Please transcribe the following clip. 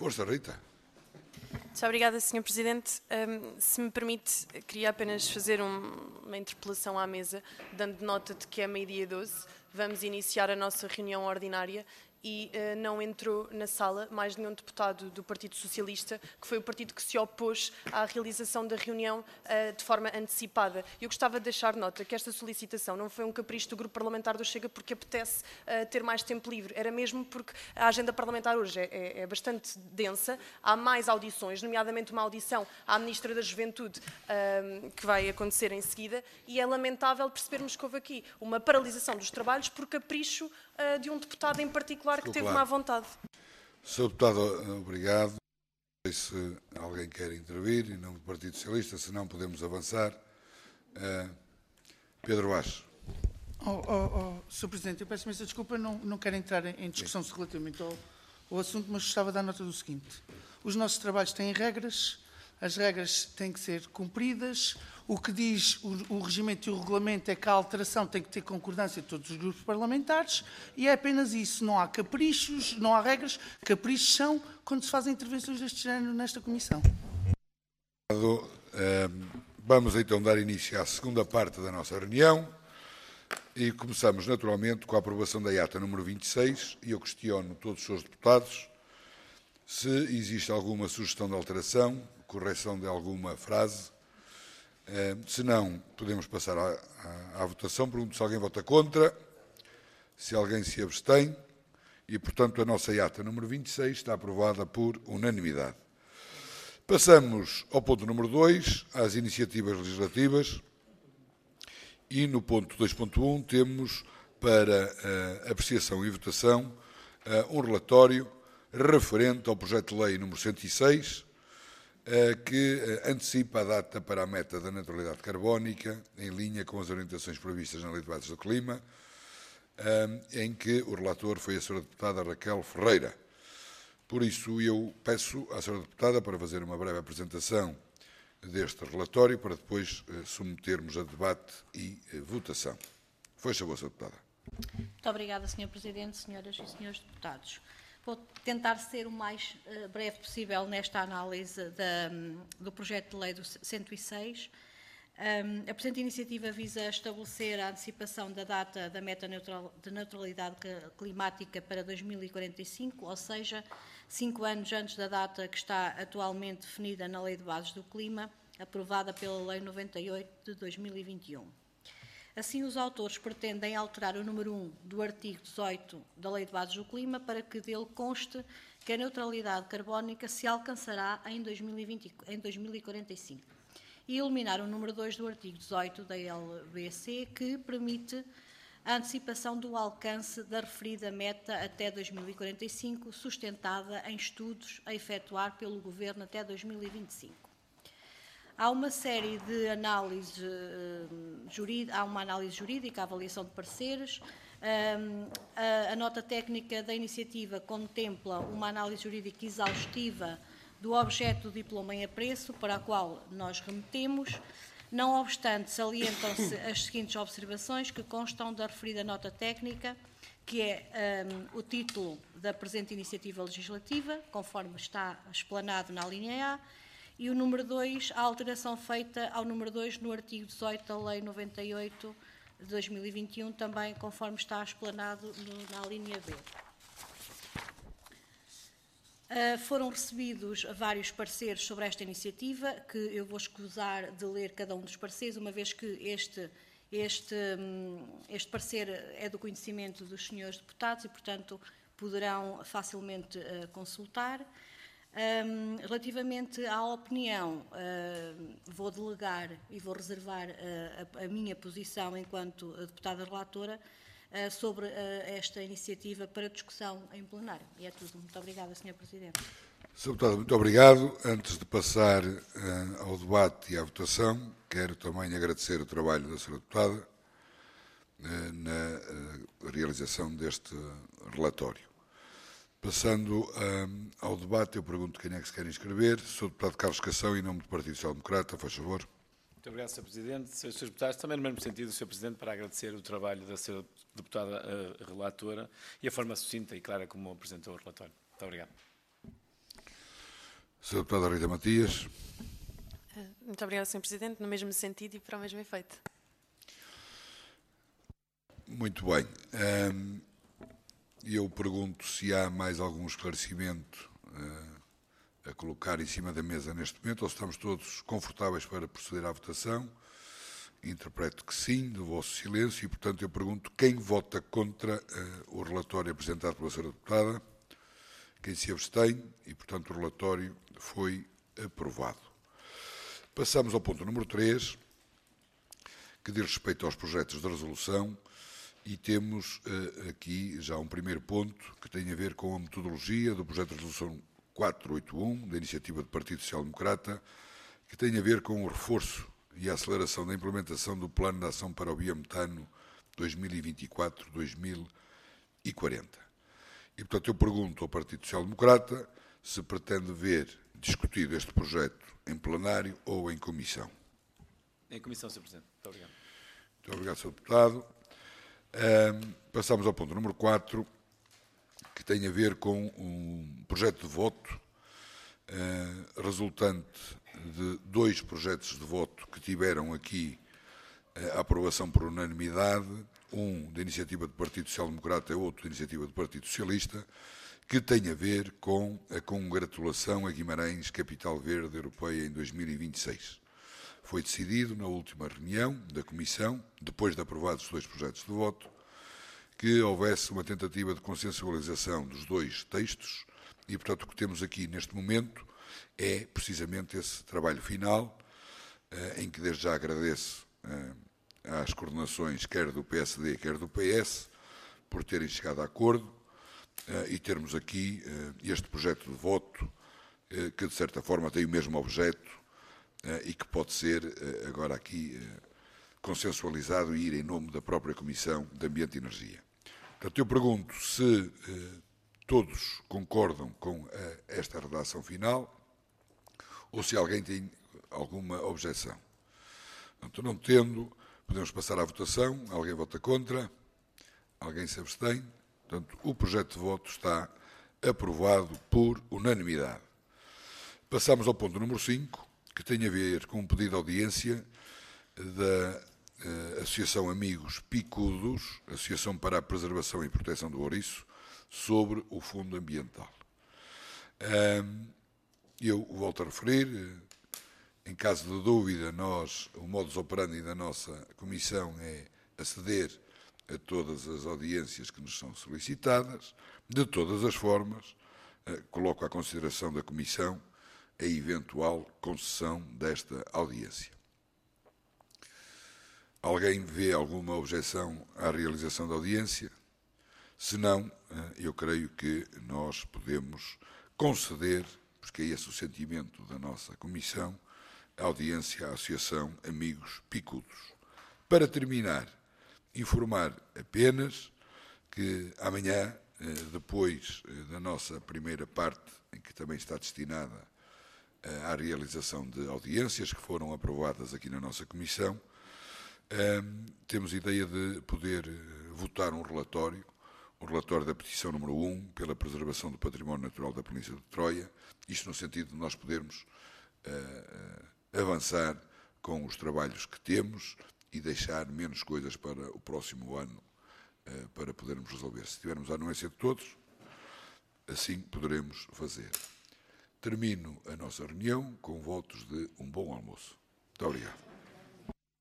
Força, Rita. Muito obrigada, Sr. Presidente. Se me permite, queria apenas fazer uma interpelação à mesa, dando nota de que é meio-dia 12, vamos iniciar a nossa reunião ordinária e não entrou na sala mais nenhum deputado do Partido Socialista, que foi o partido que se opôs à realização da reunião de forma antecipada. Eu gostava de deixar nota que esta solicitação não foi um capricho do Grupo Parlamentar do Chega porque apetece ter mais tempo livre, era mesmo porque a agenda parlamentar hoje é bastante densa, há mais audições, nomeadamente uma audição à Ministra da Juventude que vai acontecer em seguida, e é lamentável percebermos que houve aqui uma paralisação dos trabalhos por capricho de um deputado em particular que teve má vontade. Sr. Deputado, obrigado. Não sei se alguém quer intervir em nome do Partido Socialista, se não podemos avançar. Pedro Vaz. Sr. Presidente, eu peço imensa desculpa, não quero entrar em discussão relativamente ao assunto, mas gostava de dar nota do seguinte. Os nossos trabalhos têm regras, as regras têm que ser cumpridas. O que diz o regimento e o regulamento é que a alteração tem que ter concordância de todos os grupos parlamentares e é apenas isso. Não há caprichos, não há regras. Caprichos são quando se fazem intervenções deste género nesta comissão. Vamos então dar início à segunda parte da nossa reunião e começamos naturalmente com a aprovação da ata número 26 e eu questiono todos os senhores deputados se existe alguma sugestão de alteração, correção de alguma frase. Se não, podemos passar à votação. Pergunto se alguém vota contra, se alguém se abstém e, portanto, a nossa ata número 26 está aprovada por unanimidade. Passamos ao ponto número 2, às iniciativas legislativas, e no ponto 2.1 temos para apreciação e votação um relatório referente ao projeto de lei número 106, que antecipa a data para a meta da neutralidade carbónica, em linha com as orientações previstas na Lei de Bases do Clima, em que o relator foi a Sra. Deputada Raquel Ferreira. Por isso, eu peço à Sra. Deputada para fazer uma breve apresentação deste relatório, para depois submetermos a debate e votação. Faz favor, Sra. Deputada. Muito obrigada, Sr. Presidente, senhoras e senhores deputados. Vou tentar ser o mais breve possível nesta análise do projeto de lei do 106. A presente iniciativa visa estabelecer a antecipação da data da meta de neutralidade climática para 2045, ou seja, 5 anos antes da data que está atualmente definida na Lei de Bases do Clima, aprovada pela Lei 98 de 2021. Assim, os autores pretendem alterar o número 1 do artigo 18 da Lei de Bases do Clima para que dele conste que a neutralidade carbónica se alcançará em 2045 e eliminar o número 2 do artigo 18 da LBC, que permite a antecipação do alcance da referida meta até 2045, sustentada em estudos a efetuar pelo Governo até 2025. Há uma série de análises jurídicas, há uma análise jurídica, a avaliação de pareceres. A nota técnica da iniciativa contempla uma análise jurídica exaustiva do objeto do diploma em apreço, para a qual nós remetemos. Não obstante, salientam-se as seguintes observações que constam da referida nota técnica, que é o título da presente iniciativa legislativa, conforme está explanado na linha A, e o número 2, a alteração feita ao número 2 no artigo 18 da Lei 98 de 2021, também conforme está explanado na linha B. Foram recebidos vários pareceres sobre esta iniciativa, que eu vou escusar de ler cada um dos pareceres, uma vez que este parecer é do conhecimento dos senhores deputados e, portanto, poderão facilmente consultar. Relativamente à opinião, vou delegar e vou reservar a minha posição enquanto deputada relatora sobre esta iniciativa para discussão em plenário. E é tudo. Muito obrigada, Sr. Presidente. Sr. Deputado, muito obrigado. Antes de passar ao debate e à votação, quero também agradecer o trabalho da Sra. Deputada na realização deste relatório. Passando ao debate, eu pergunto quem é que se quer inscrever. Sr. Deputado Carlos Cação, em nome do Partido Social Democrata, faz favor. Muito obrigado, Sr. Presidente. Srs. Deputados, também no mesmo sentido, Sr. Presidente, para agradecer o trabalho da Sra. Deputada relatora e a forma sucinta e clara como apresentou o relatório. Muito obrigado. Sra. Deputada Rita Matias. Muito obrigada, Sr. Presidente. No mesmo sentido e para o mesmo efeito. Muito bem. Eu pergunto se há mais algum esclarecimento a colocar em cima da mesa neste momento, ou se estamos todos confortáveis para proceder à votação. Interpreto que sim, do vosso silêncio, e, portanto, eu pergunto quem vota contra o relatório apresentado pela Sra. Deputada, quem se abstém, e, portanto, o relatório foi aprovado. Passamos ao ponto número 3, que diz respeito aos projetos de resolução, e temos aqui já um primeiro ponto que tem a ver com a metodologia do projeto de resolução 481, da iniciativa do Partido Social Democrata, que tem a ver com o reforço e a aceleração da implementação do Plano de Ação para o Biometano 2024-2040. E, portanto, eu pergunto ao Partido Social Democrata se pretende ver discutido este projeto em plenário ou em comissão. Em comissão, Sr. Presidente. Muito obrigado. Muito obrigado, Sr. Deputado. Passamos ao ponto número 4, que tem a ver com um projeto de voto resultante de 2 projetos de voto que tiveram aqui a aprovação por unanimidade, um da iniciativa do Partido Social Democrata e outro da iniciativa do Partido Socialista, que tem a ver com a congratulação a Guimarães, Capital Verde Europeia, em 2026. Foi decidido na última reunião da Comissão, depois de aprovados os 2 projetos de voto, que houvesse uma tentativa de consensualização dos 2 textos e, portanto, o que temos aqui neste momento é precisamente esse trabalho final, em que desde já agradeço às coordenações, quer do PSD, quer do PS, por terem chegado a acordo e termos aqui este projeto de voto, que de certa forma tem o mesmo objeto e que pode ser agora aqui consensualizado e ir em nome da própria Comissão de Ambiente e Energia. Portanto, eu pergunto se todos concordam com esta redação final ou se alguém tem alguma objeção. Portanto, não tendo, podemos passar à votação. Alguém vota contra? Alguém se abstém? Portanto, o projeto de voto está aprovado por unanimidade. Passamos ao ponto número 5, que tem a ver com um pedido de audiência da Associação Amigos Picudos, Associação para a Preservação e Proteção do Ouriço, sobre o Fundo Ambiental. Eu volto a referir, em caso de dúvida, o modus operandi da nossa Comissão é aceder a todas as audiências que nos são solicitadas. De todas as formas, coloco à consideração da Comissão a eventual concessão desta audiência. Alguém vê alguma objeção à realização da audiência? Se não, eu creio que nós podemos conceder, porque é esse o sentimento da nossa Comissão, a audiência à Associação Amigos Picudos. Para terminar, informar apenas que amanhã, depois da nossa primeira parte, em que também está destinada à realização de audiências que foram aprovadas aqui na nossa Comissão, temos ideia de poder votar um relatório, o relatório da petição número 1, pela preservação do património natural da Península de Troia, isto no sentido de nós podermos avançar com os trabalhos que temos e deixar menos coisas para o próximo ano para podermos resolver. Se tivermos a anuência de todos, assim poderemos fazer. Termino a nossa reunião com votos de um bom almoço. Muito obrigado.